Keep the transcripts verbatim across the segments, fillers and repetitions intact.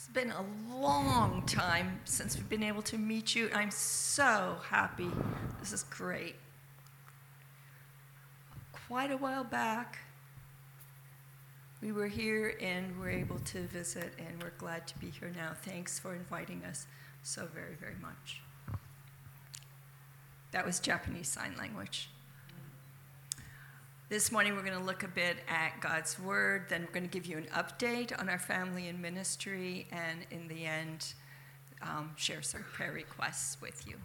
been a long time since we've been able to meet you. I'm so happy. This is great. Quite a while back, we were here and were able to visit, and we're glad to be here now. Thanks for inviting us so very, very much. That was Japanese Sign Language. This morning we're going to look a bit at God's Word, then we're going to give you an update on our family and ministry, and in the end, um, share some prayer requests with you.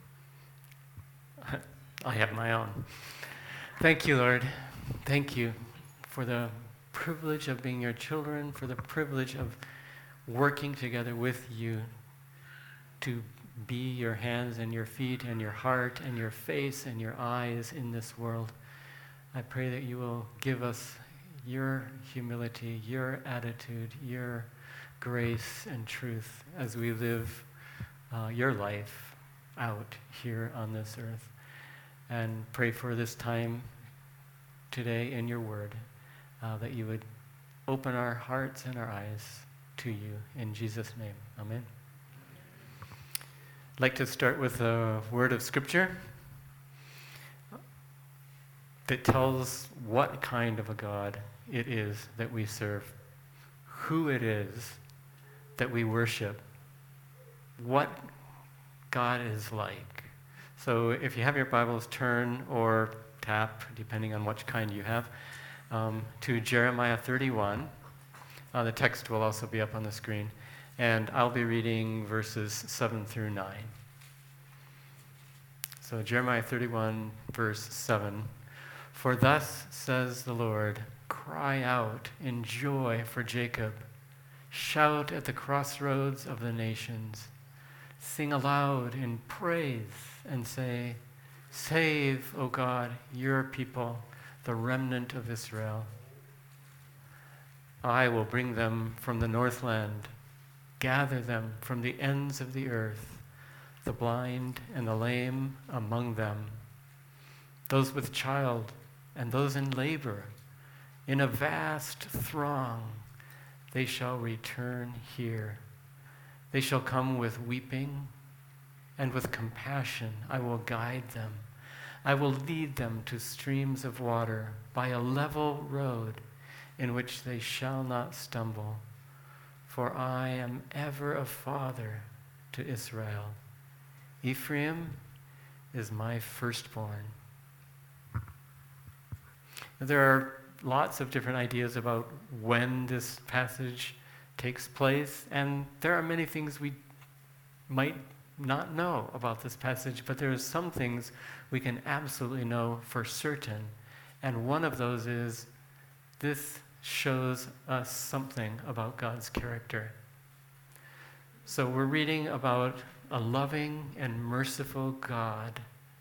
I have my own. Thank you, Lord. Thank you for the privilege of being your children, for the privilege of working together with you to be your hands and your feet and your heart and your face and your eyes in this world. I pray that you will give us your humility, your attitude, your grace and truth as we live uh, your life out here on this earth. And pray for this time today in your word, uh, that you would open our hearts and our eyes to you. In Jesus' name, amen. I'd like to start with a word of scripture that tells what kind of a God it is that we serve, who it is that we worship, what God is like. So if you have your Bibles, turn or tap, depending on which kind you have, um, to Jeremiah thirty-one. Uh, the text will also be up on the screen. And I'll be reading verses seven through nine. So Jeremiah thirty-one, verse seven. For thus says the Lord, cry out in joy for Jacob. Shout at the crossroads of the nations. Sing aloud in praise and say, save, O God, your people, the remnant of Israel. I will bring them from the northland, gather them from the ends of the earth, the blind and the lame among them, those with child and those in labor, in a vast throng, they shall return here. They shall come with weeping, and with compassion I will guide them. I will lead them to streams of water by a level road in which they shall not stumble. For I am ever a father to Israel. Ephraim is my firstborn. There are lots of different ideas about when this passage takes place, and there are many things we might not know about this passage, but there are some things we can absolutely know for certain, and one of those is this shows us something about God's character. So we're reading about a loving and merciful God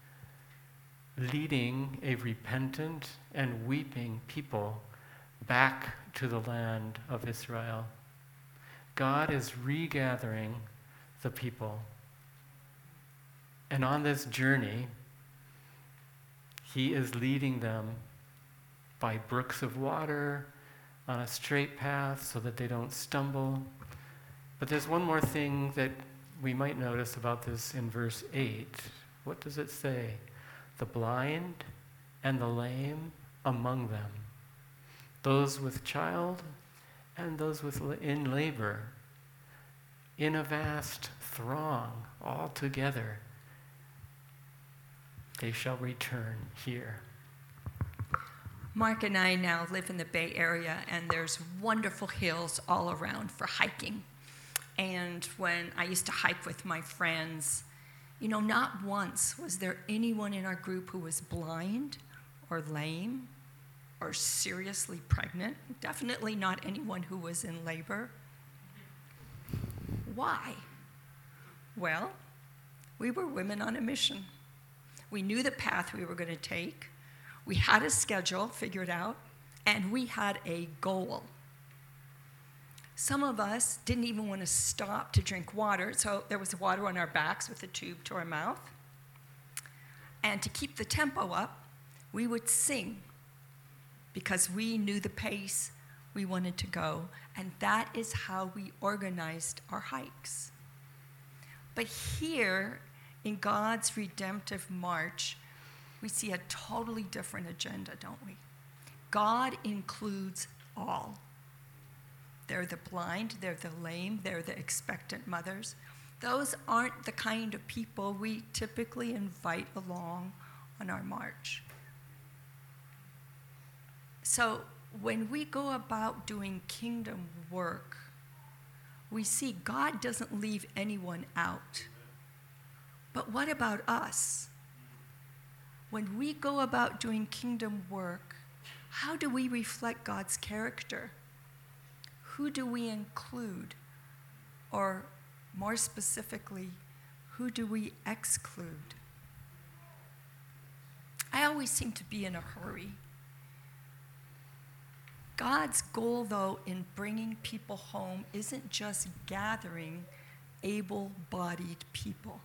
leading a repentant and weeping people back to the land of Israel. God is regathering the people. And on this journey, he is leading them by brooks of water on a straight path so that they don't stumble. But there's one more thing that we might notice about this in verse eight. What does it say? The blind and the lame among them, those with child and those with in labor, in a vast throng, all together, they shall return here. Mark and I now live in the Bay Area, and there's wonderful hills all around for hiking. And when I used to hike with my friends, you know, not once was there anyone in our group who was blind or lame or seriously pregnant. Definitely not anyone who was in labor. Why? Well, we were women on a mission. We knew the path we were going to take. We had a schedule figured out, and we had a goal. Some of us didn't even want to stop to drink water, so there was water on our backs with a tube to our mouth. And to keep the tempo up, we would sing because we knew the pace we wanted to go, and that is how we organized our hikes. But here, in God's redemptive march, we see a totally different agenda, don't we? God includes all. They're the blind, they're the lame, they're the expectant mothers. Those aren't the kind of people we typically invite along on our march. So when we go about doing kingdom work, we see God doesn't leave anyone out. But what about us? When we go about doing kingdom work, how do we reflect God's character? Who do we include? Or more specifically, who do we exclude? I always seem to be in a hurry. God's goal, though, in bringing people home isn't just gathering able-bodied people.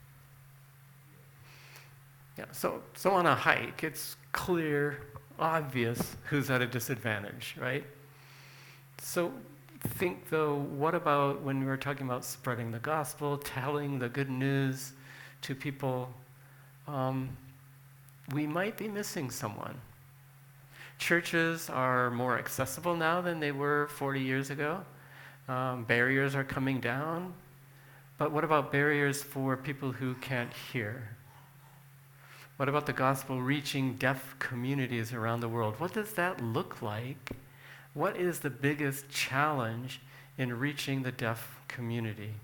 Yeah, so, so on a hike, it's clear, obvious who's at a disadvantage, right? So think, though, what about when we were talking about spreading the gospel, telling the good news to people? Um, we might be missing someone. Churches are more accessible now than they were forty years ago. Um, barriers are coming down. But what about barriers for people who can't hear? What about the gospel reaching deaf communities around the world? What does that look like? What is the biggest challenge in reaching the deaf community?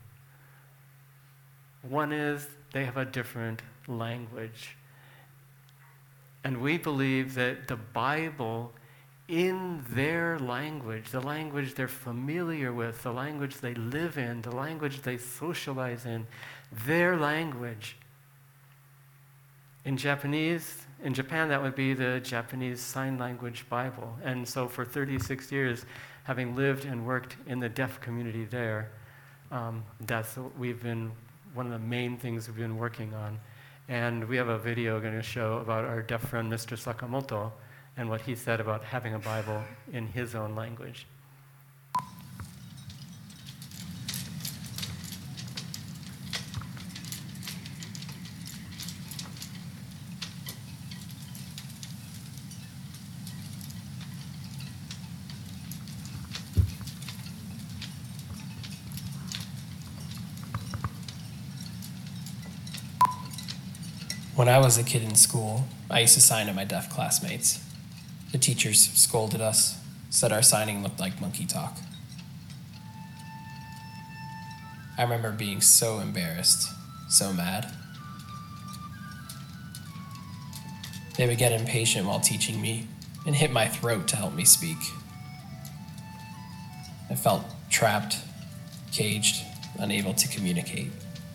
One is they have a different language. And we believe that the Bible, in their language, the language they're familiar with, the language they live in, the language they socialize in, their language. In Japanese, in Japan, that would be the Japanese Sign Language Bible. And so for thirty-six years, having lived and worked in the deaf community there, um, that's what we've been, one of the main things we've been working on. And we have a video going to show about our deaf friend, Mister Sakamoto, and what he said about having a Bible in his own language. When I was a kid in school, I used to sign to my deaf classmates. The teachers scolded us, said our signing looked like monkey talk. I remember being so embarrassed, so mad. They would get impatient while teaching me and hit my throat to help me speak. I felt trapped, caged, unable to communicate.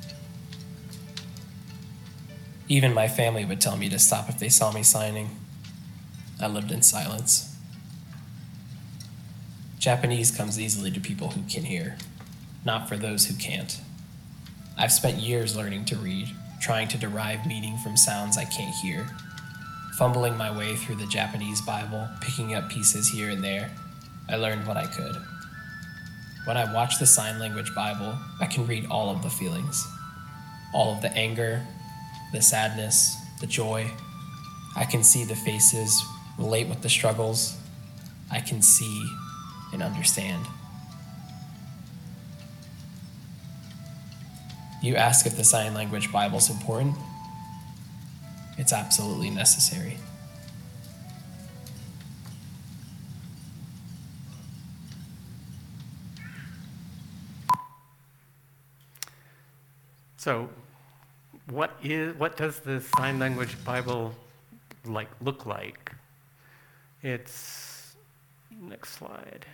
Even my family would tell me to stop if they saw me signing. I lived in silence. Japanese comes easily to people who can hear, not for those who can't. I've spent years learning to read, trying to derive meaning from sounds I can't hear, fumbling my way through the Japanese Bible, picking up pieces here and there. I learned what I could. When I watch the sign language Bible, I can read all of the feelings, all of the anger, the sadness, the joy. I can see the faces, relate with the struggles. I can see and understand. You ask if the sign language Bible is important? It's absolutely necessary. So, what is what does the sign language Bible like look like? It's next slide.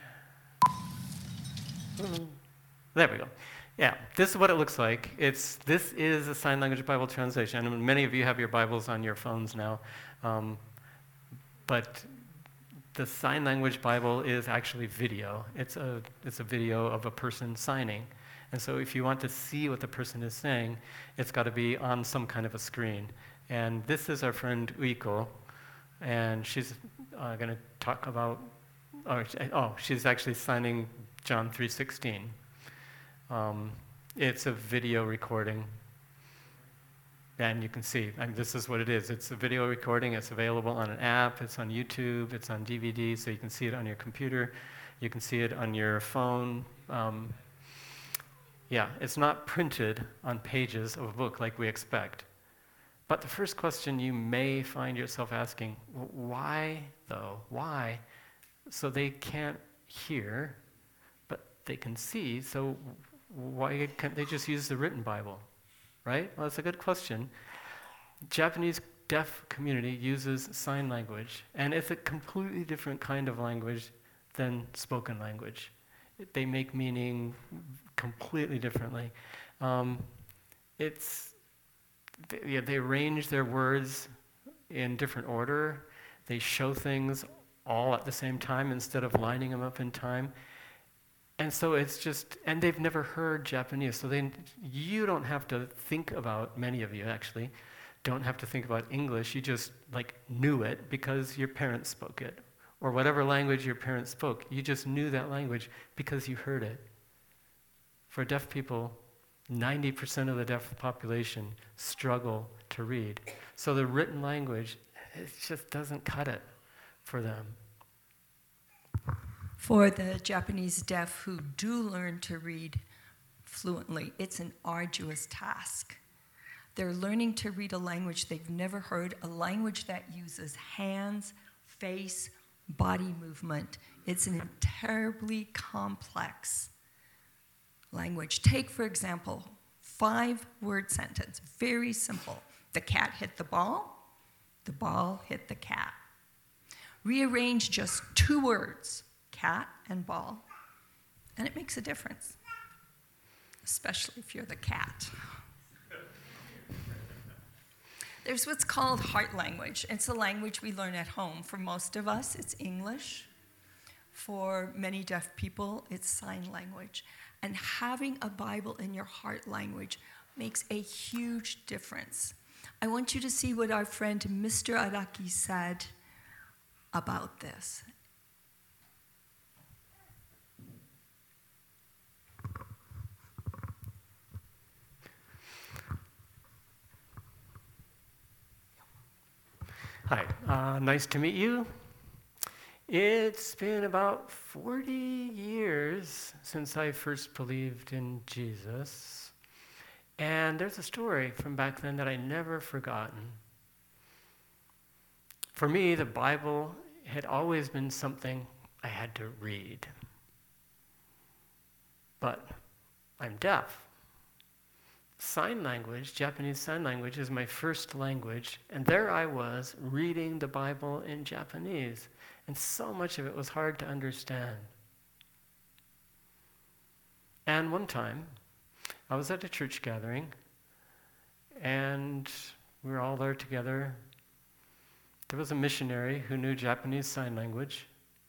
There we go. Yeah, this is what it looks like. It's this is a sign language Bible translation, and many of you have your Bibles on your phones now. Um, but the sign language Bible is actually video. It's a it's a video of a person signing. And so if you want to see what the person is saying, it's got to be on some kind of a screen. And this is our friend Uiko, and she's uh, going to talk about or, oh, she's actually signing John three sixteen. Um, it's a video recording. And you can see, I mean, this is what it is. It's a video recording. It's available on an app. It's on YouTube. It's on D V D, so you can see it on your computer. You can see it on your phone. Um, yeah, it's not printed on pages of a book like we expect. But the first question you may find yourself asking, why though? Why? So they can't hear, but they can see, so why can't they just use the written Bible? Right? Well, that's a good question. Japanese deaf community uses sign language, and it's a completely different kind of language than spoken language. They make meaning completely differently. Um, it's they, yeah, they arrange their words in different order. They show things all at the same time instead of lining them up in time. And so it's just, and they've never heard Japanese, so they, you don't have to think about, many of you actually, don't have to think about English, you just like knew it because your parents spoke it. Or whatever language your parents spoke, you just knew that language because you heard it. For deaf people, ninety percent of the deaf population struggle to read. So the written language, it just doesn't cut it for them. For the Japanese deaf who do learn to read fluently, it's an arduous task. They're learning to read a language they've never heard, a language that uses hands, face, body movement. It's a terribly complex language. Take, for example, five-word sentence, very simple. The cat hit the ball, the ball hit the cat. Rearrange just two words, cat and ball, and it makes a difference, especially if you're the cat. There's what's called heart language. It's a language we learn at home. For most of us, it's English. For many deaf people, it's sign language. And having a Bible in your heart language makes a huge difference. I want you to see what our friend Mister Araki said about this. Hi, uh, nice to meet you. It's been about forty years since I first believed in Jesus. And there's a story from back then that I never forgotten. For me, the Bible had always been something I had to read. But I'm deaf. Sign language, Japanese Sign Language, is my first language, and there I was reading the Bible in Japanese, and so much of it was hard to understand. And one time, I was at a church gathering, and we were all there together. There was a missionary who knew Japanese Sign Language,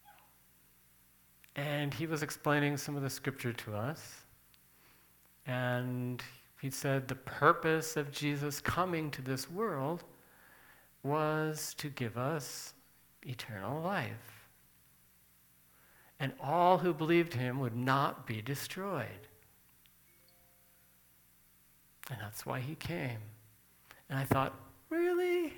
and he was explaining some of the scripture to us, and he said the purpose of Jesus coming to this world was to give us eternal life. And all who believed him would not be destroyed. And that's why he came. And I thought, really?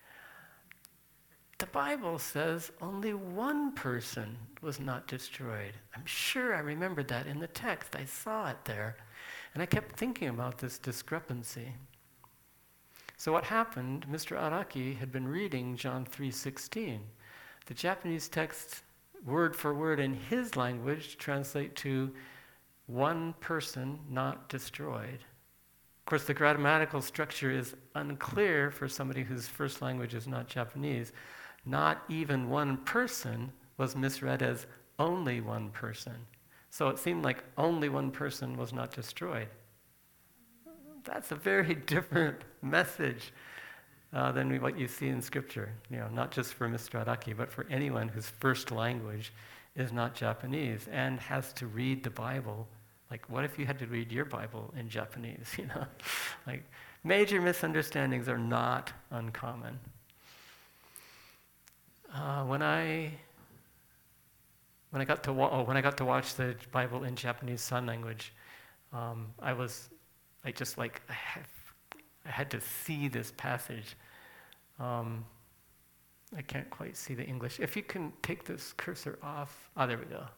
The Bible says only one person was not destroyed. I'm sure I remembered that in the text. I saw it there. And I kept thinking about this discrepancy. So what happened, Mister Araki had been reading John three sixteen. The Japanese text, word for word in his language, translate to one person not destroyed. Of course, the grammatical structure is unclear for somebody whose first language is not Japanese. Not even one person was misread as only one person. So it seemed like only one person was not destroyed. That's a very different message uh, than what you see in Scripture. You know, not just for Mister Araki, but for anyone whose first language is not Japanese and has to read the Bible. Like, what if you had to read your Bible in Japanese? You know, like major misunderstandings are not uncommon. Uh, when I when I got to wa- oh, when I got to watch the Bible in Japanese Sign Language, um, I was, I just like, I, have, I had to see this passage. Um, I can't quite see the English. If you can take this cursor off, oh, there we go.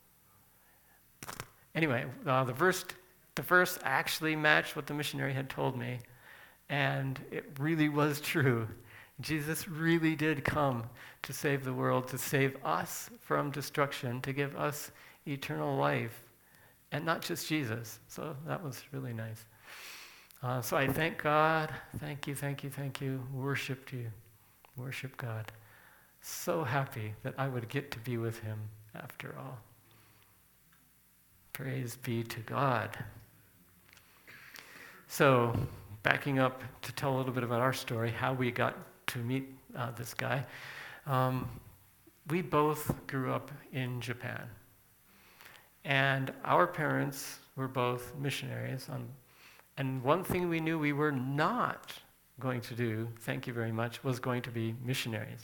Anyway, uh, the verse, the verse actually matched what the missionary had told me, and it really was true. Jesus really did come to save the world, to save us from destruction, to give us eternal life, and not just Jesus. So that was really nice. Uh, so I thank God, thank you, thank you, thank you, worshiped you, worship God. So happy that I would get to be with him after all. Praise be to God. So, backing up to tell a little bit about our story, how we got to meet uh, this guy. Um, we both grew up in Japan. And our parents were both missionaries. On, and one thing we knew we were not going to do, thank you very much, was going to be missionaries.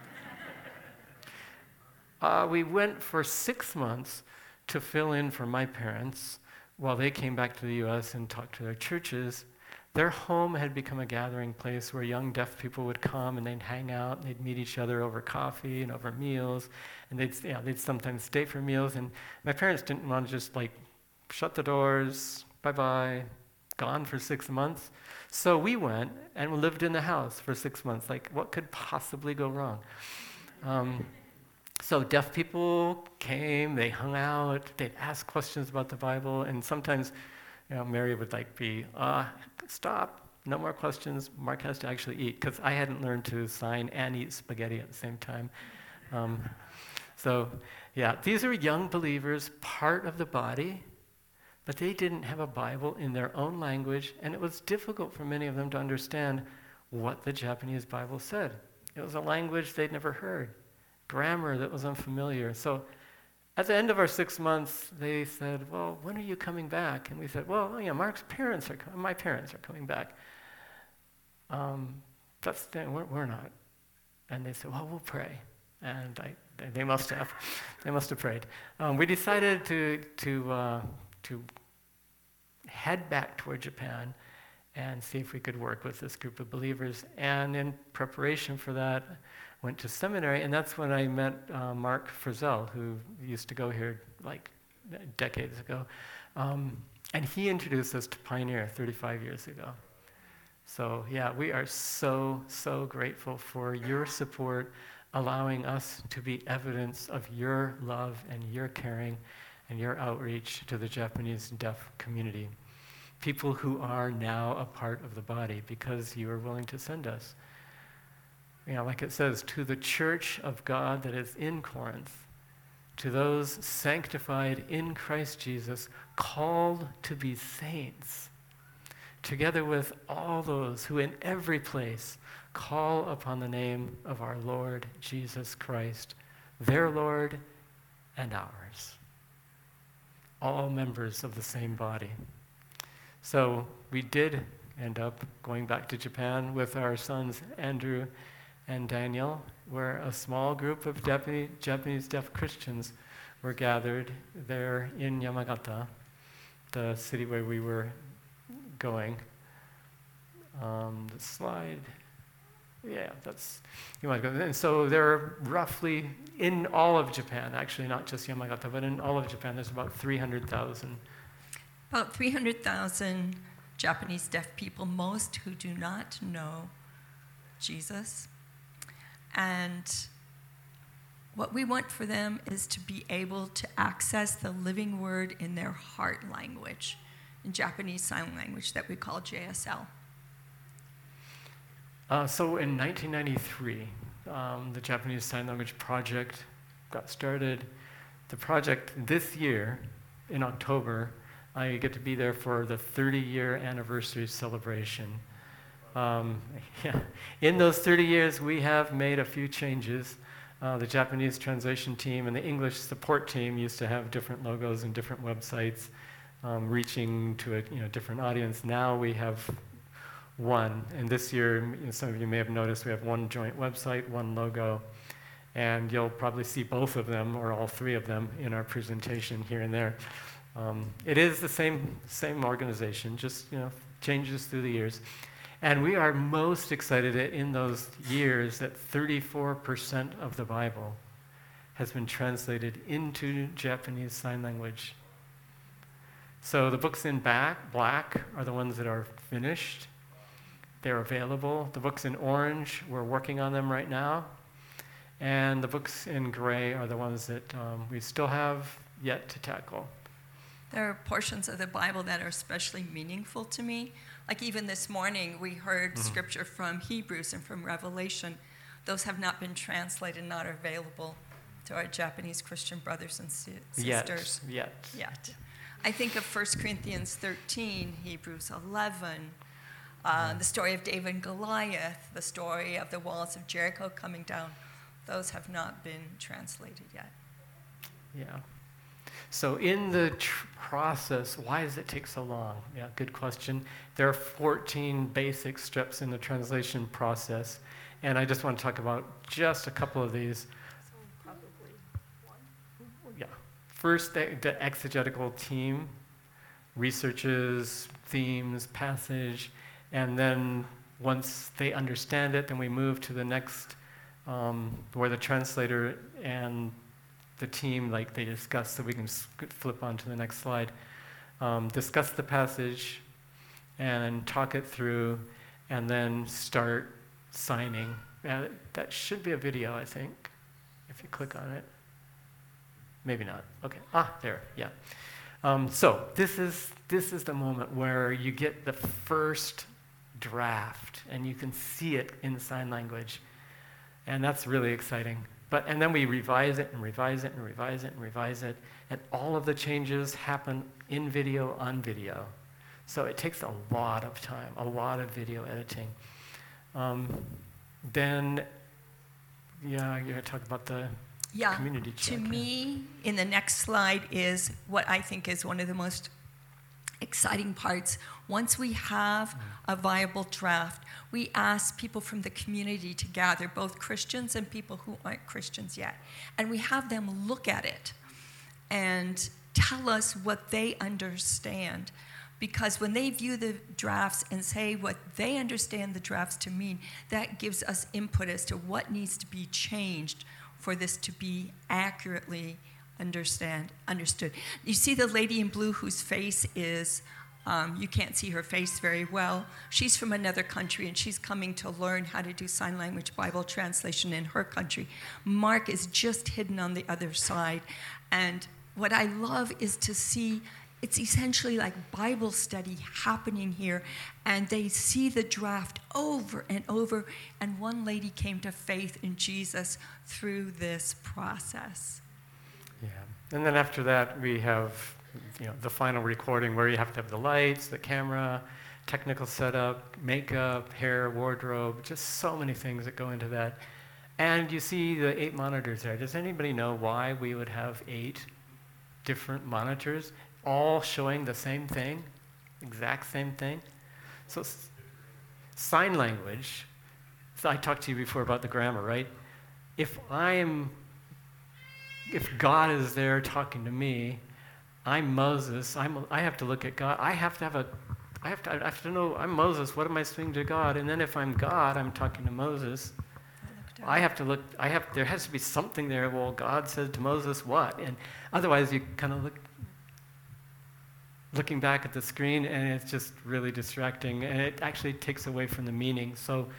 uh, we went for six months to fill in for my parents while they came back to the U S and talked to their churches. Their home had become a gathering place where young deaf people would come and they'd hang out, and they'd meet each other over coffee and over meals, and they'd, yeah, they'd sometimes stay for meals. And my parents didn't want to just like shut the doors, bye-bye, gone for six months. So we went and lived in the house for six months. Like, what could possibly go wrong? Um, So deaf people came, they hung out, they'd ask questions about the Bible, and sometimes, you know, Mary would like be, uh, stop, no more questions, Mark has to actually eat, because I hadn't learned to sign and eat spaghetti at the same time. Um, so, yeah, these are young believers, part of the body, but they didn't have a Bible in their own language, and it was difficult for many of them to understand what the Japanese Bible said. It was a language they'd never heard. Grammar that was unfamiliar. So at the end of our six months, they said, well, when are you coming back? And we said, well, yeah, Mark's parents are, com- my parents are coming back. Um, that's the thing, we're, we're not. And they said, well, we'll pray. And I, they must have, they must have prayed. Um, we decided to, to, uh, to head back toward Japan and see if we could work with this group of believers. And in preparation for that, went to seminary, and that's when I met uh, Mark Frizzell, who used to go here like decades ago. Um, and he introduced us to Pioneer thirty-five years ago. So yeah, we are so, so grateful for your support, allowing us to be evidence of your love and your caring and your outreach to the Japanese deaf community. People who are now a part of the body because you are willing to send us. You know, like it says, to the church of God that is in Corinth, to those sanctified in Christ Jesus, called to be saints, together with all those who in every place call upon the name of our Lord Jesus Christ, their Lord and ours, all members of the same body. So we did end up going back to Japan with our sons Andrew and Daniel, where a small group of Japanese, Japanese deaf Christians were gathered there in Yamagata, the city where we were going. Um, the slide, yeah, that's, you want to go. And so there are roughly, in all of Japan, actually not just Yamagata, but in all of Japan, there's about three hundred thousand. About three hundred thousand Japanese deaf people, most who do not know Jesus. And what we want for them is to be able to access the living word in their heart language, in Japanese Sign Language that we call J S L. Uh, so in nineteen ninety-three, um, the Japanese Sign Language Project got started. The project this year, in October, I get to be there for the thirty-year anniversary celebration. Um, yeah. In those thirty years, we have made a few changes. Uh, the Japanese translation team and the English support team used to have different logos and different websites, um, reaching to a you know, different audience. Now we have one, and this year, you know, some of you may have noticed, we have one joint website, one logo, And you'll probably see both of them or all three of them in our presentation here and there. Um, it is the same, same organization, just you know, changes through the years. And we are most excited that in those years that thirty-four percent of the Bible has been translated into Japanese Sign Language. So the books in back, black are the ones that are finished. They're available. The books in orange, we're working on them right now. And the books in gray are the ones that um, we still have yet to tackle. There are portions of the Bible that are especially meaningful to me. Like even this morning, we heard mm-hmm. scripture from Hebrews and from Revelation. Those have not been translated, not available to our Japanese Christian brothers and si- sisters. Yet. Yet. Yet. I think of First Corinthians thirteen, Hebrews eleven, uh, the story of David and Goliath, the story of the walls of Jericho coming down. Those have not been translated yet. Yeah. So in the tr- process, why does it take so long? Yeah, good question. There are fourteen basic steps in the translation process, and I just want to talk about just a couple of these. So probably one. Yeah. First, the, the exegetical team researches themes, passage, and then once they understand it, then we move to the next, um, where the translator and the team, like they discuss, so we can flip on to the next slide, um, discuss the passage and talk it through, and then start signing. Uh, that should be a video, I think, if you click on it. Maybe not. Okay. Ah, there. Yeah. Um, so this is this is the moment where you get the first draft, and you can see it in sign language, and that's really exciting. But and then we revise it and revise it and revise it and revise it, and all of the changes happen in video on video. So it takes a lot of time, a lot of video editing. Um, then, yeah, you're going to talk about the yeah, community check. To me, in the next slide is what I think is one of the most exciting parts. Once we have a viable draft, we ask people from the community to gather, both Christians and people who aren't Christians yet. And we have them look at it and tell us what they understand. Because when they view the drafts and say what they understand the drafts to mean, that gives us input as to what needs to be changed for this to be accurately understand understood. You see the lady in blue whose face is, um, you can't see her face very well. She's from another country, and she's coming to learn how to do sign language Bible translation in her country. Mark is just hidden on the other side. And what I love is to see, it's essentially like Bible study happening here, and they see the draft over and over, and one lady came to faith in Jesus through this process. Yeah, and then after that we have, you know, the final recording where you have to have the lights, the camera, technical setup, makeup, hair, wardrobe, just so many things that go into that. And you see the eight monitors there. Does anybody know why we would have eight different monitors, all showing the same thing, exact same thing? So s- sign language, so I talked to you before about the grammar, right? If I'm If God is there talking to me, I'm Moses. I'm, I have to look at God. I have to have a, I have to, I have to know, I'm Moses. What am I saying to God? And then if I'm God, I'm talking to Moses. I have to look, I have, there has to be something there. Well, God said to Moses what? And otherwise you kind of look, looking back at the screen, and it's just really distracting, and it actually takes away from the meaning. So,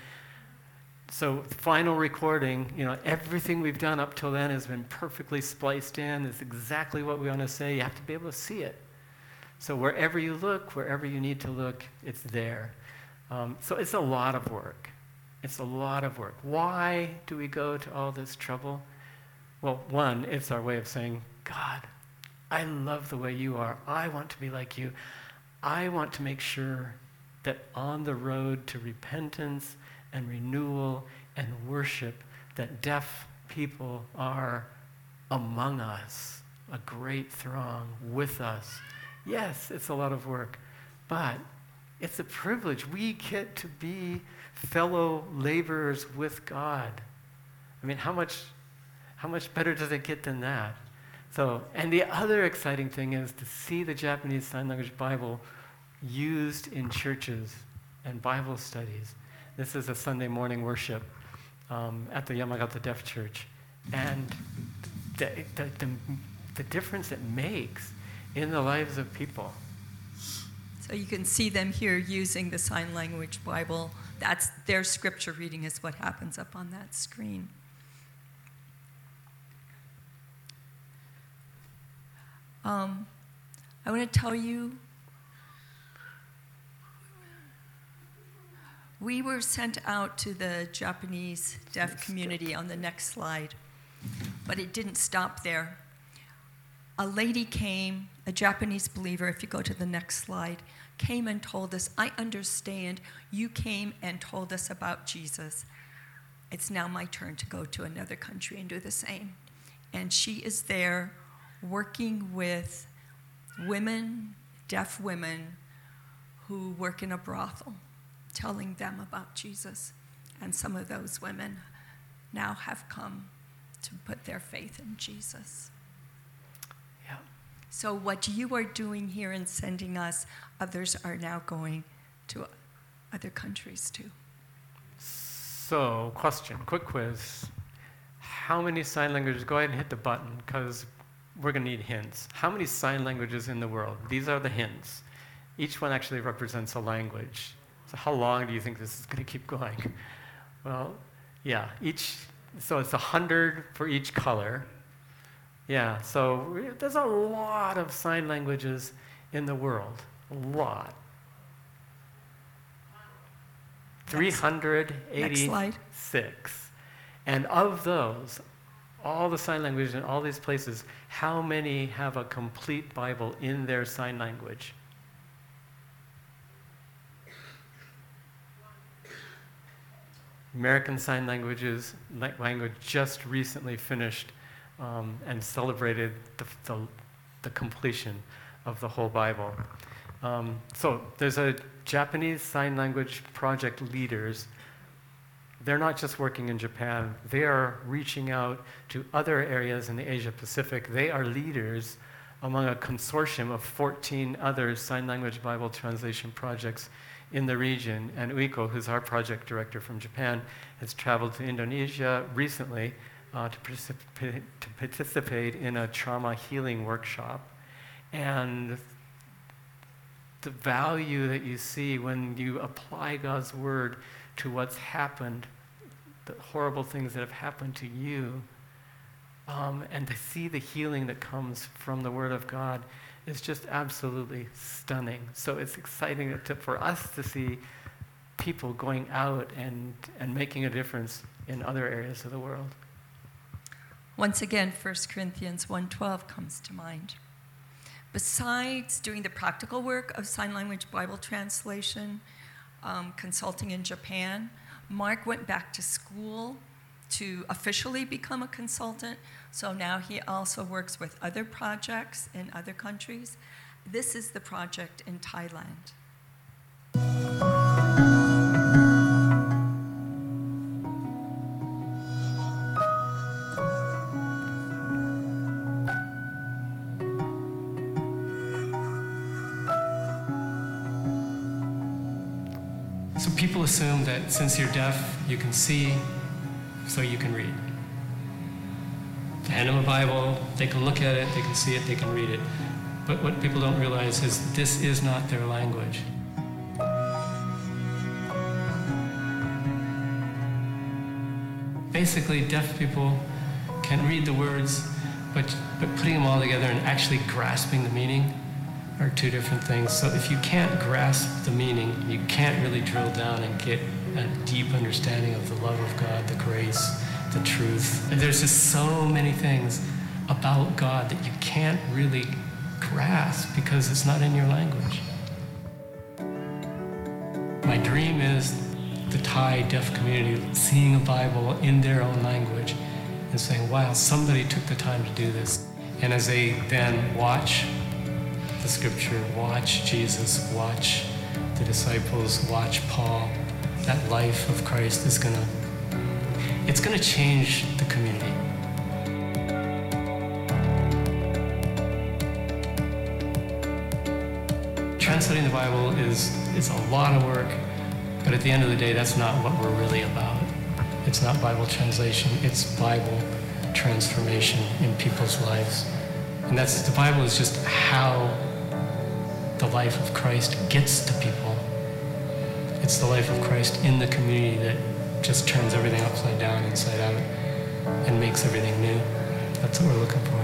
So final recording, you know, everything we've done up till then has been perfectly spliced in. It's exactly what we want to say. You have to be able to see it. So wherever you look, wherever you need to look, it's there. Um, so it's a lot of work. It's a lot of work. Why do we go to all this trouble? Well, one, it's our way of saying, God, I love the way you are. I want to be like you. I want to make sure that on the road to repentance and renewal and worship, that deaf people are among us, a great throng with us. Yes, it's a lot of work, but it's a privilege. We get to be fellow laborers with God. I mean, how much How much better does it get than that? So, and the other exciting thing is to see the Japanese Sign Language Bible used in churches and Bible studies. This is a Sunday morning worship um, at the Yamagata Deaf Church. And the, the, the, the difference it makes in the lives of people. So you can see them here using the Sign Language Bible. That's their scripture reading is what happens up on that screen. Um, I want to tell you, we were sent out to the Japanese deaf community on the next slide, but it didn't stop there. A lady came, a Japanese believer, if you go to the next slide, came and told us, I understand you came and told us about Jesus. It's now my turn to go to another country and do the same. And she is there working with women, deaf women, who work in a brothel, telling them about Jesus. And some of those women now have come to put their faith in Jesus. Yeah. So what you are doing here and sending us, others are now going to other countries too. So, question, quick quiz. How many sign languages, go ahead and hit the button because we're going to need hints. How many sign languages in the world? These are the hints. Each one actually represents a language. So how long do you think this is going to keep going? Well, yeah, each, so it's one hundred for each color. Yeah, so there's a lot of sign languages in the world, a lot. three hundred eighty-six. And of those, all the sign languages in all these places, how many have a complete Bible in their sign language? American Sign Languages language just recently finished um, and celebrated the, the, the completion of the whole Bible. Um, so there's a Japanese Sign Language project leaders. They're not just working in Japan. They are reaching out to other areas in the Asia Pacific. They are leaders among a consortium of fourteen other sign language Bible translation projects in the region. And Uiko, who's our project director from Japan, has traveled to Indonesia recently uh, to, participate, to participate in a trauma healing workshop. And the value that you see when you apply God's word to what's happened, the horrible things that have happened to you, um, and to see the healing that comes from the word of God is just absolutely stunning. So it's exciting to, for us to see people going out and, and making a difference in other areas of the world. Once again, First Corinthians one twelve comes to mind. Besides doing the practical work of sign language Bible translation, um, consulting in Japan, Mark went back to school to officially become a consultant. So now he also works with other projects in other countries. This is the project in Thailand. So people assume that since you're deaf, you can see, so you can read. Hand them a Bible, they can look at it, they can see it, they can read it. But what people don't realize is this is not their language. Basically, deaf people can read the words, but, but putting them all together and actually grasping the meaning are two different things. So if you can't grasp the meaning, you can't really drill down and get a deep understanding of the love of God, the grace, the truth. And there's just so many things about God that you can't really grasp because it's not in your language. My dream is the Thai deaf community seeing a Bible in their own language and saying, wow, somebody took the time to do this. And as they then watch the scripture, watch Jesus, watch the disciples, watch Paul, that life of Christ is gonna, it's gonna change the community. translating the Bible is, is a lot of work, but at the end of the day, that's not what we're really about. It's not Bible translation, it's Bible transformation in people's lives. And that's, the Bible is just how the life of Christ gets to people. It's the life of Christ in the community that just turns everything upside down, inside out, and makes everything new. That's what we're looking for.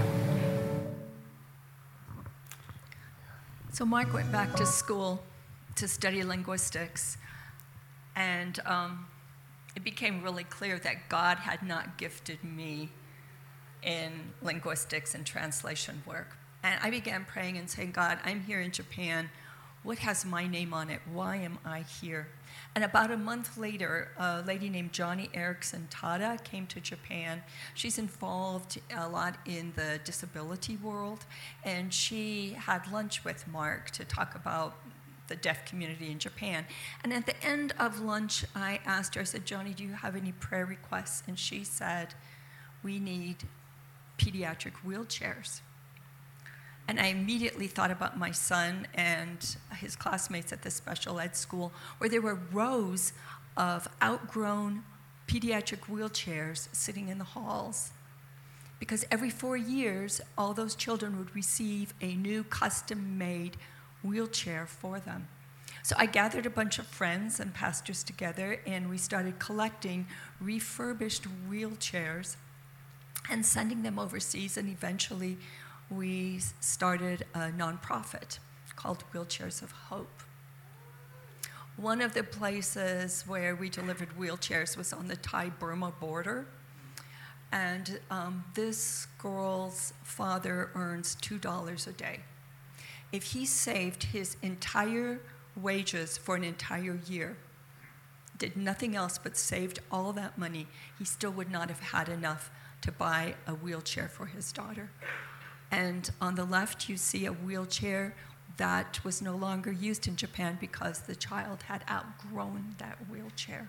So Mark went back to school to study linguistics, and um, it became really clear that God had not gifted me in linguistics and translation work. And I began praying and saying, God, I'm here in Japan. What has my name on it? Why am I here? And about a month later, a lady named Johnny Erickson Tada came to Japan. She's involved a lot in the disability world, and she had lunch with Mark to talk about the deaf community in Japan. And at the end of lunch, I asked her, I said, Johnny, do you have any prayer requests? And she said, we need pediatric wheelchairs. And I immediately thought about my son and his classmates at the special ed school, where there were rows of outgrown pediatric wheelchairs sitting in the halls. Because every four years, all those children would receive a new custom-made wheelchair for them. So I gathered a bunch of friends and pastors together, and we started collecting refurbished wheelchairs and sending them overseas, and eventually we started a nonprofit called Wheelchairs of Hope. One of the places where we delivered wheelchairs was on the Thai-Burma border. And um, this girl's father earns two dollars a day. If he saved his entire wages for an entire year, did nothing else but saved all that money, he still would not have had enough to buy a wheelchair for his daughter. And on the left, you see a wheelchair that was no longer used in Japan because the child had outgrown that wheelchair.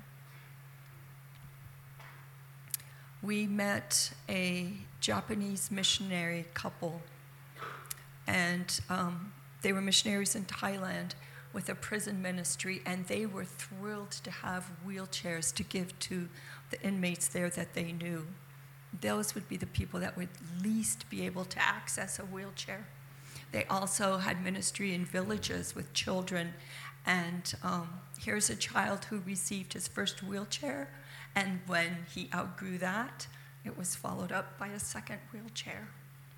We met a Japanese missionary couple, and um, they were missionaries in Thailand with a prison ministry, and they were thrilled to have wheelchairs to give to the inmates there that they knew. Those would be the people that would least be able to access a wheelchair. They also had ministry in villages with children, and um, here's a child who received his first wheelchair, and when he outgrew that, it was followed up by a second wheelchair.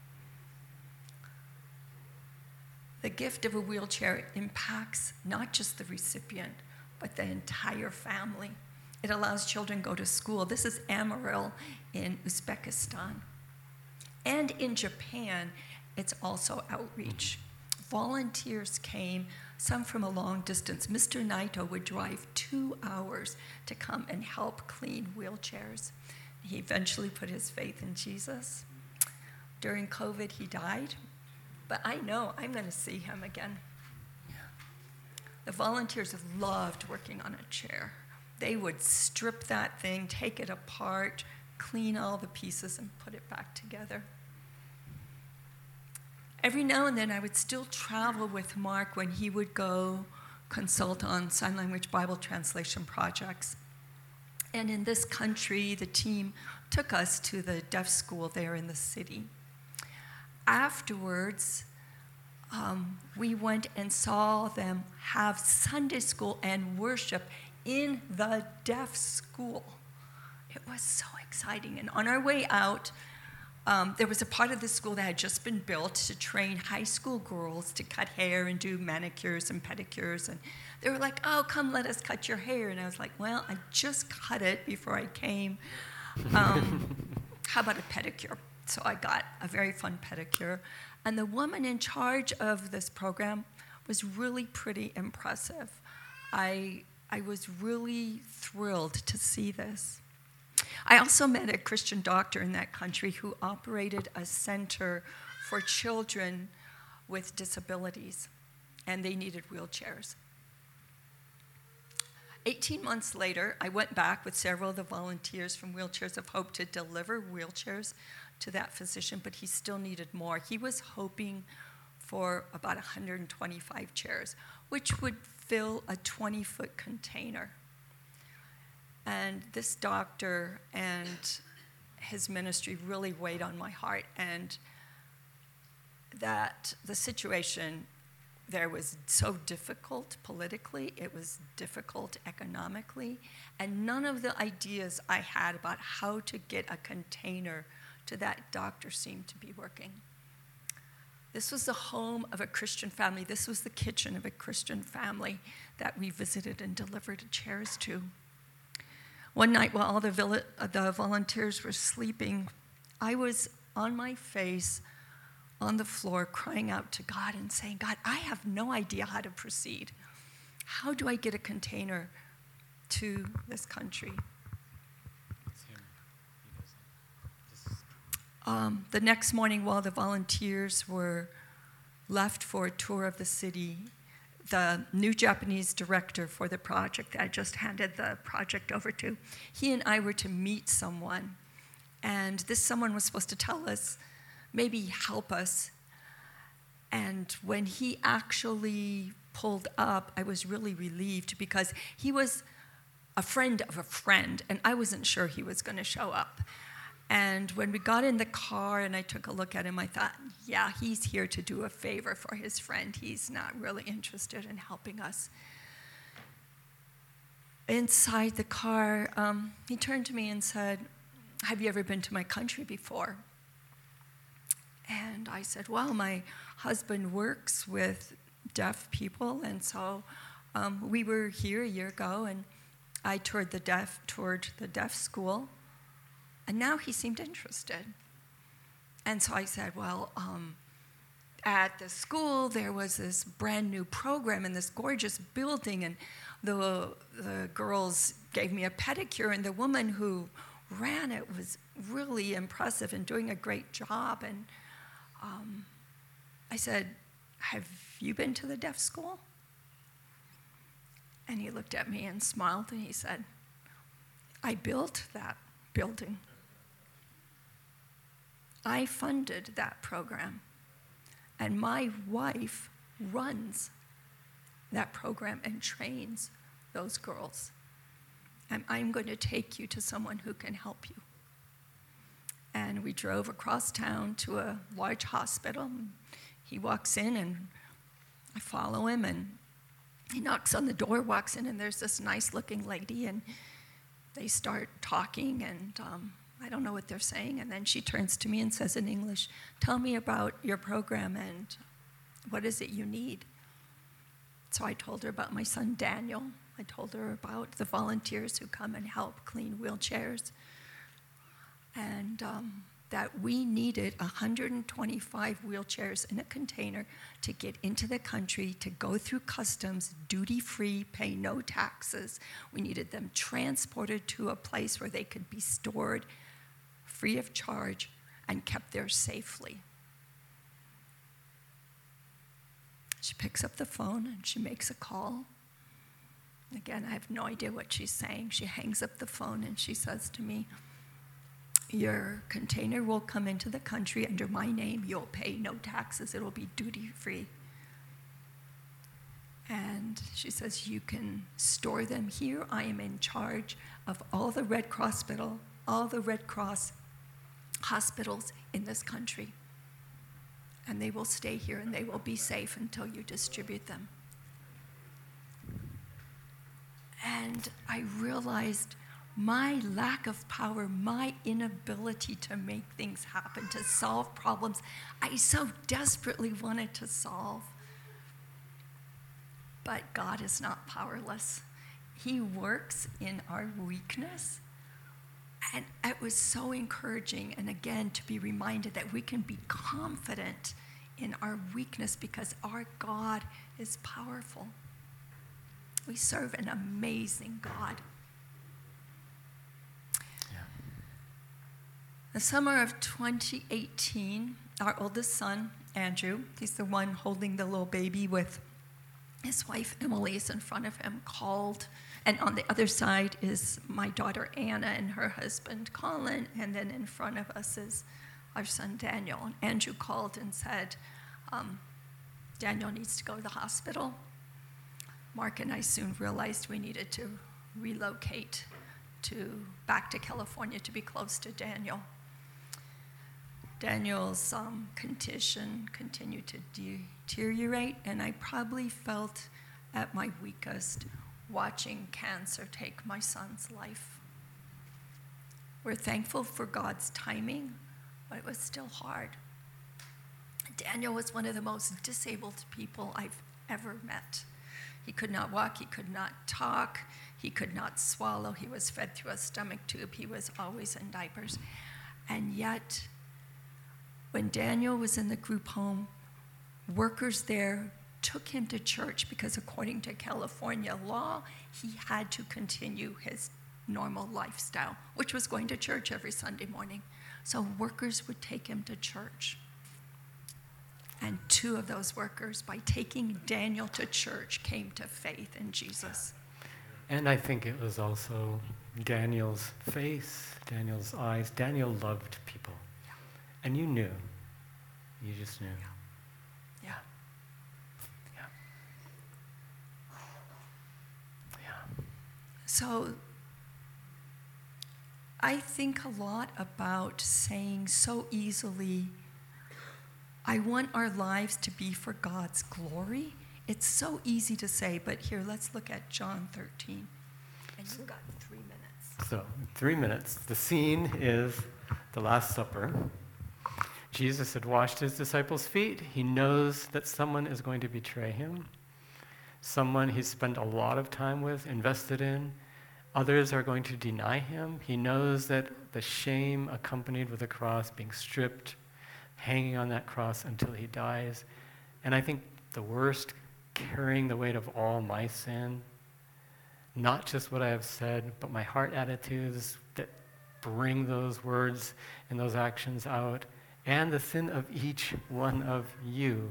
The gift of a wheelchair impacts not just the recipient, but the entire family. It allows children to go to school. This is Amaril in Uzbekistan. And in Japan, it's also outreach. Volunteers came, some from a long distance. Mister Naito would drive two hours to come and help clean wheelchairs. He eventually put his faith in Jesus. During COVID, he died, but I know I'm going to see him again. The volunteers loved working on a chair. They would strip that thing, take it apart, clean all the pieces, and put it back together. Every now and then, I would still travel with Mark when he would go consult on sign language Bible translation projects. And in this country, the team took us to the deaf school there in the city. Afterwards, um, we went and saw them have Sunday school and worship in the deaf school. It was so exciting. And on our way out, um, there was a part of the school that had just been built to train high school girls to cut hair and do manicures and pedicures. And they were like, oh, come let us cut your hair. And I was like, well, I just cut it before I came. Um, how about a pedicure? So I got a very fun pedicure. And the woman in charge of this program was really pretty impressive. I I was really thrilled to see this. I also met a Christian doctor in that country who operated a center for children with disabilities, and they needed wheelchairs. eighteen months later, I went back with several of the volunteers from Wheelchairs of Hope to deliver wheelchairs to that physician, but he still needed more. He was hoping for about one hundred twenty-five chairs, which would fill a twenty-foot container. And this doctor and his ministry really weighed on my heart, and that the situation there was so difficult politically, it was difficult economically, and none of the ideas I had about how to get a container to that doctor seemed to be working. This was the home of a Christian family. This was the kitchen of a Christian family that we visited and delivered chairs to. One night while all the, vill- the volunteers were sleeping, I was on my face on the floor crying out to God and saying, God, I have no idea how to proceed. How do I get a container to this country? Um, the next morning, while the volunteers were left for a tour of the city, the new Japanese director for the project that I just handed the project over to, he and I were to meet someone. And this someone was supposed to tell us, maybe help us. And when he actually pulled up, I was really relieved because he was a friend of a friend, and I wasn't sure he was going to show up. And when we got in the car and I took a look at him, I thought, yeah, he's here to do a favor for his friend. He's not really interested in helping us. Inside the car, um, he turned to me and said, have you ever been to my country before? And I said, well, my husband works with deaf people, and so um, we were here a year ago, and I toured the deaf, toured the deaf school. And now he seemed interested. And so I said, well, um, at the school, there was this brand new program in this gorgeous building, and the, the girls gave me a pedicure, and the woman who ran it was really impressive and doing a great job. And um, I said, have you been to the deaf school? And he looked at me and smiled, and he said, I built that building. I funded that program, and my wife runs that program and trains those girls. And I'm going to take you to someone who can help you. And we drove across town to a large hospital. He walks in, and I follow him, and he knocks on the door, walks in, and there's this nice-looking lady, and they start talking, and um, I don't know what they're saying, and then she turns to me and says in English, tell me about your program and what is it you need? So I told her about my son Daniel. I told her about the volunteers who come and help clean wheelchairs, and um, that we needed one hundred twenty-five wheelchairs in a container to get into the country, to go through customs, duty-free, pay no taxes. We needed them transported to a place where they could be stored free of charge and kept there safely. She picks up the phone and she makes a call. Again, I have no idea what she's saying. She hangs up the phone and she says to me, your container will come into the country under my name. You'll pay no taxes. It'll be duty-free. And she says, you can store them here. I am in charge of all the Red Cross hospital, all the Red Cross hospitals in this country. And they will stay here and they will be safe until you distribute them. And I realized my lack of power, my inability to make things happen, to solve problems I so desperately wanted to solve. But God is not powerless. He works in our weakness. And it was so encouraging, and again, to be reminded that we can be confident in our weakness because our God is powerful. We serve an amazing God. Yeah. The summer of twenty eighteen, our oldest son, Andrew, he's the one holding the little baby with his wife, Emily, is in front of him, called. And on the other side is my daughter, Anna, and her husband, Colin. And then in front of us is our son, Daniel. And Andrew called and said, um, Daniel needs to go to the hospital. Mark and I soon realized we needed to relocate to back to California to be close to Daniel. Daniel's um, condition continued to deteriorate, and I probably felt at my weakest watching cancer take my son's life. We're thankful for God's timing, but it was still hard. Daniel was one of the most disabled people I've ever met. He could not walk, he could not talk, he could not swallow, he was fed through a stomach tube, he was always in diapers. And yet, when Daniel was in the group home, workers there took him to church because according to California law, he had to continue his normal lifestyle, which was going to church every Sunday morning. So workers would take him to church. And two of those workers, by taking Daniel to church, came to faith in Jesus. And I think it was also Daniel's face, Daniel's eyes. Daniel loved people. Yeah. And you knew. You just knew. Yeah. Yeah. Yeah. So I think a lot about saying so easily, I want our lives to be for God's glory. It's so easy to say, but here, let's look at John thirteen. And you've got three minutes. So, three minutes. The scene is the Last Supper. Jesus had washed his disciples' feet. He knows that someone is going to betray him, someone he's spent a lot of time with, invested in. Others are going to deny him. He knows that the shame accompanied with the cross, being stripped, hanging on that cross until he dies. And I think the worst, carrying the weight of all my sin, not just what I have said, but my heart attitudes that bring those words and those actions out, and the sin of each one of you.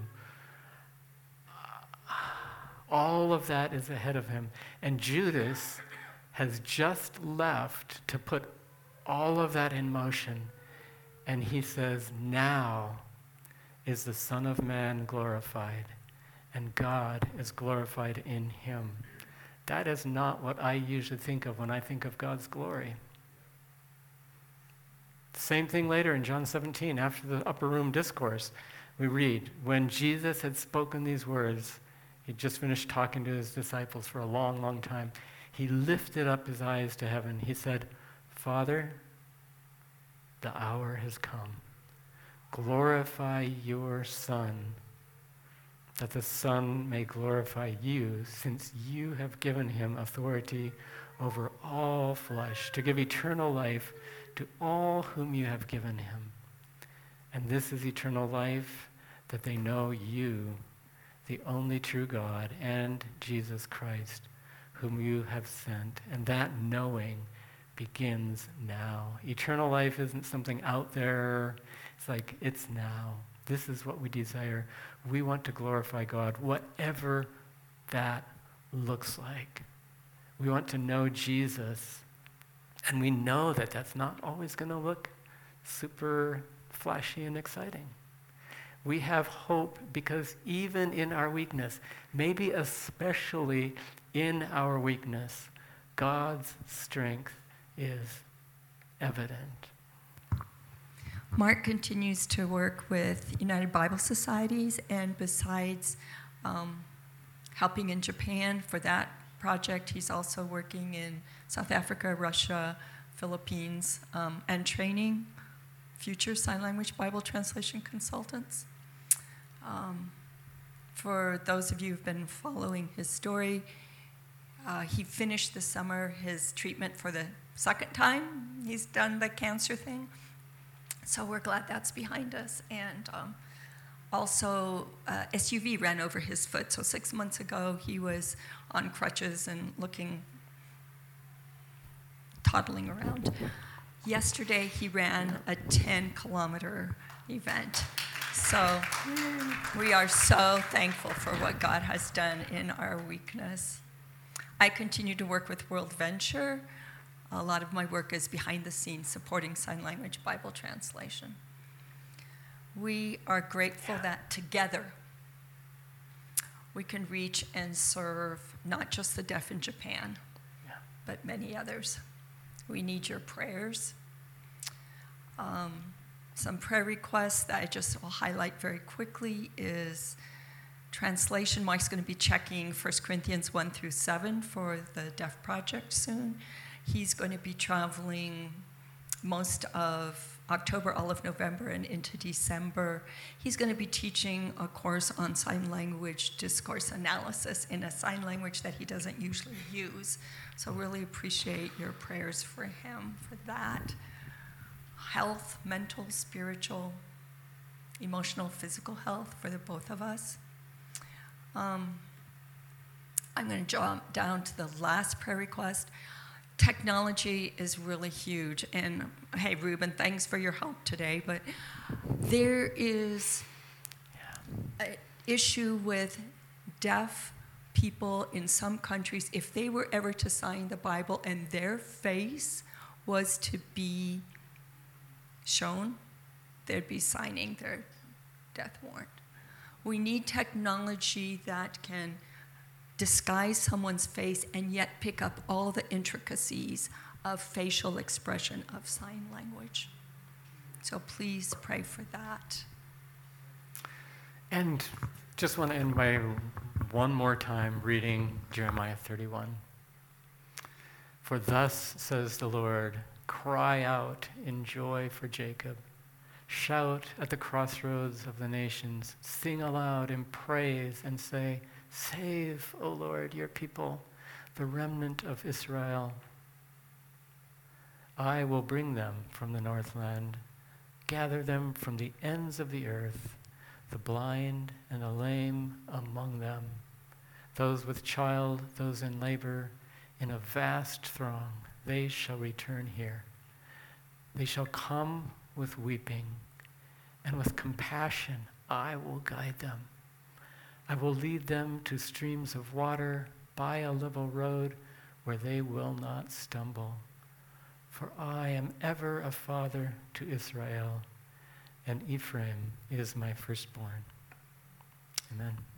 All of that is ahead of him. And Judas has just left to put all of that in motion. And he says, now is the Son of Man glorified, and God is glorified in him. That is not what I usually think of when I think of God's glory. Same thing later in John seventeen, after the upper room discourse, we read, when Jesus had spoken these words, he'd just finished talking to his disciples for a long, long time. He lifted up his eyes to heaven. He said, Father, the hour has come. Glorify your Son, that the Son may glorify you, since you have given him authority over all flesh, to give eternal life to all whom you have given him. And this is eternal life, that they know you, the only true God, and Jesus Christ, whom you have sent. And that knowing begins now. Eternal life isn't something out there. It's like, it's now. This is what we desire. We want to glorify God, whatever that looks like. We want to know Jesus, and we know that that's not always going to look super flashy and exciting. We have hope because even in our weakness, maybe especially in our weakness, God's strength is evident. Mark continues to work with United Bible Societies, and besides um, helping in Japan for that project, he's also working in South Africa, Russia, Philippines, um, and training future sign language Bible translation consultants. Um, for those of you who've been following his story, uh, he finished this summer his treatment for the second time he's done the cancer thing. So we're glad that's behind us. And um, also, uh, S U V ran over his foot. So six months ago, he was on crutches and looking, toddling around. Yesterday, he ran a ten-kilometer event. So we are so thankful for what God has done in our weakness. I continue to work with World Venture. A lot of my work is behind the scenes, supporting sign language Bible translation. We are grateful that together we can reach and serve not just the deaf in Japan, Yeah. but many others. We need your prayers. Um, some prayer requests that I just will highlight very quickly is translation. Mike's going to be checking First Corinthians one through seven for the Deaf Project soon. He's going to be traveling most of October, all of November, and into December. He's going to be teaching a course on sign language discourse analysis in a sign language that he doesn't usually use. So really appreciate your prayers for him for that. Health, mental, spiritual, emotional, physical health for the both of us. Um, I'm going to jump down to the last prayer request. Technology is really huge. And hey, Ruben, thanks for your help today. But there is an issue with deaf people in some countries. If they were ever to sign the Bible and their face was to be shown, they'd be signing their death warrant. We need technology that can disguise someone's face and yet pick up all the intricacies of facial expression of sign language. So please pray for that. And just want to end by one more time reading Jeremiah thirty-one. For thus says the Lord, cry out in joy for Jacob. Shout at the crossroads of the nations. Sing aloud in praise and say, save, O Lord, your people, the remnant of Israel. I will bring them from the northland, gather them from the ends of the earth, the blind and the lame among them, those with child, those in labor, in a vast throng, they shall return here. They shall come with weeping, and with compassion I will guide them. I will lead them to streams of water by a level road where they will not stumble. For I am ever a father to Israel, and Ephraim is my firstborn. Amen.